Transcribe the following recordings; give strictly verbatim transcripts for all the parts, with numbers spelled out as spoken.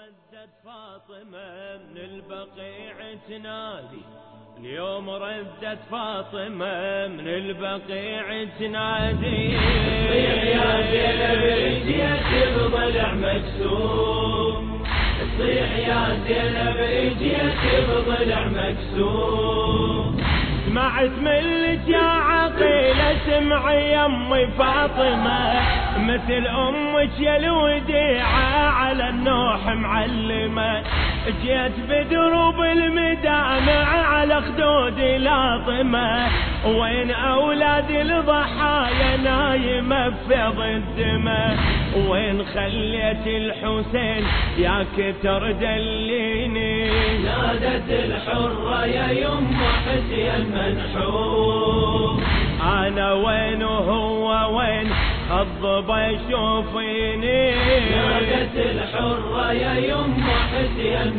ردت فاطمة من البقيع تنادي، اليوم ردت فاطمة من البقيع تنادي. صيح يا زينب اجيت بضلع مكسوم، صيح يا زينب اجيت بضلع مكسوم. سمعت منك يا عقيلة سمعي يا امي فاطمة، مثل امك يا الوديعة على النوح معلمة. جيت بدروب المدامع على خدودي لاطمة، وين اولاد الضحايا نايمة بفيض الدمى. وين خليت الحسين يا كتر دليني. نادت الحرة يا يما حسين منحوم، انا وين وهو وين الضبا يشوفيني. نادت الحرة يا يما حسين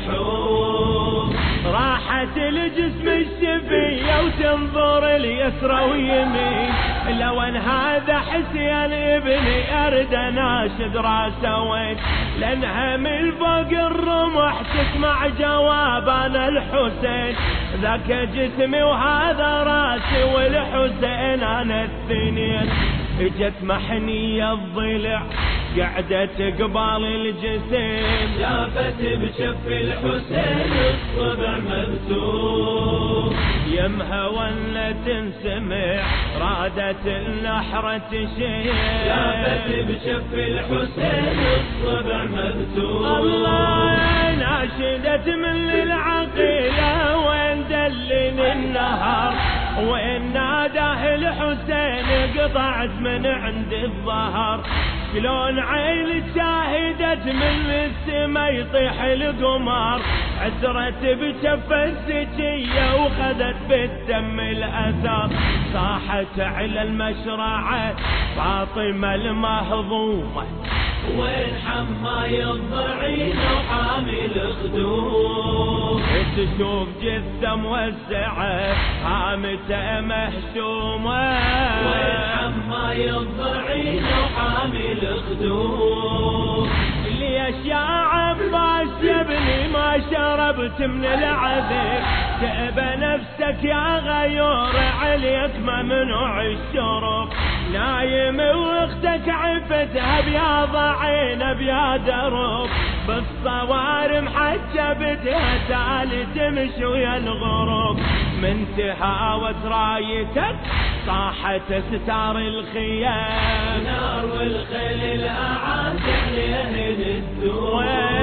منحوم. راحت الجسم الشفية وتنظر اليسرى ويمين، لو ان هذا حسين ابني ارد اناشد راسه وين. لانها من فوق الرمح تسمع جواب انا الحسين، ذاك جسمي وهذا راسي والحسين انا الاثنين. اجت محنية الضلع قعدت قبال الجسم، شافت بشف الحسين الصبع مبسوم. يمها ولا تنسمع رادت النحرة تشيل، شافت بشف الحسين الصبع مبسوم. الله ناشدت من العقيلة وين دلني النهار، وين ناداه الحسين قطعت من عند الظهر. شلون عين شاهدت من السما يطيح القمر، عسرت بشف الزكية وخذت بالدم الأثر. صاحت على المشرعة فاطمة المهضومة، وين حماي الضعين وحامل خدوم. تشوف جثة موزعة هامته مهشومة، وين حماي الضعين وحامل خدوم. ليش يا عباس يا ابني ما شربت من العذب، تأبى نفسك يا غيور عليك ممنوع الشرب. نايم واختك عفتها بياض عينه بيا درب، بالصوارم حجبتها تالي تمشي ويا الغروب. من تهاوت رايتك صاحت ستار الخيام، نار والخيل الاعاد عليه الدور.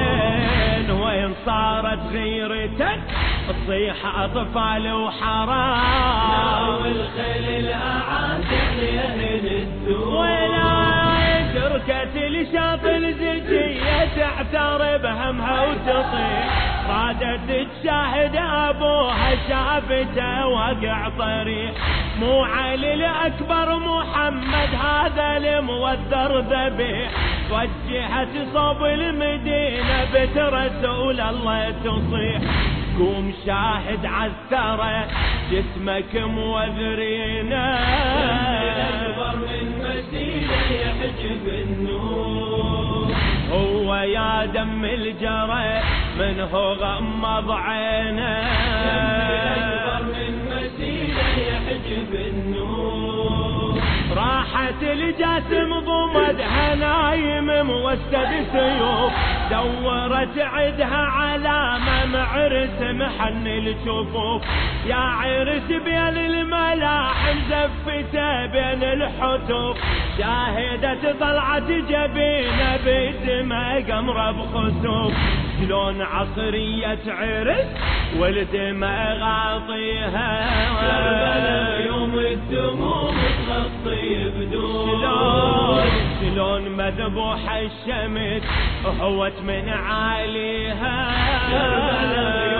وين وين صارت غيرتك تصيح اطفال وحرام، نار والخيل الاعاد عليه الدور. ولا تركت لشاط الزكية تعتر بهمها وتطيح، رادت تشاهد ابوها شافته وقع طريح. مو علي الاكبر محمد هذا الموذر ذبيح، وجهت صوب المدينة بيت رسول الله تصيح. قوم شاهد عالثرى جسمك موذرينا، اكبر من مسيرة يحجب النور. هو يا دم الجرى منه غمض عينه، اكبر من مسيرة يحجب النور. راحت الجاسم ضمدها نايم موسد سيوف، دورت عدها علامة معرس محن الجفوف. يا عرس بين الملاحم زفته بين الحتوف، شاهدت طلعت جبينه بدمه قمره بخسوف. شلون عصرية عرس والدماء غاطيها، كربلاء يوم الدموم تغطي بدون. شلون شلون مذبوح الشمس هوت من عاليها، كربلاء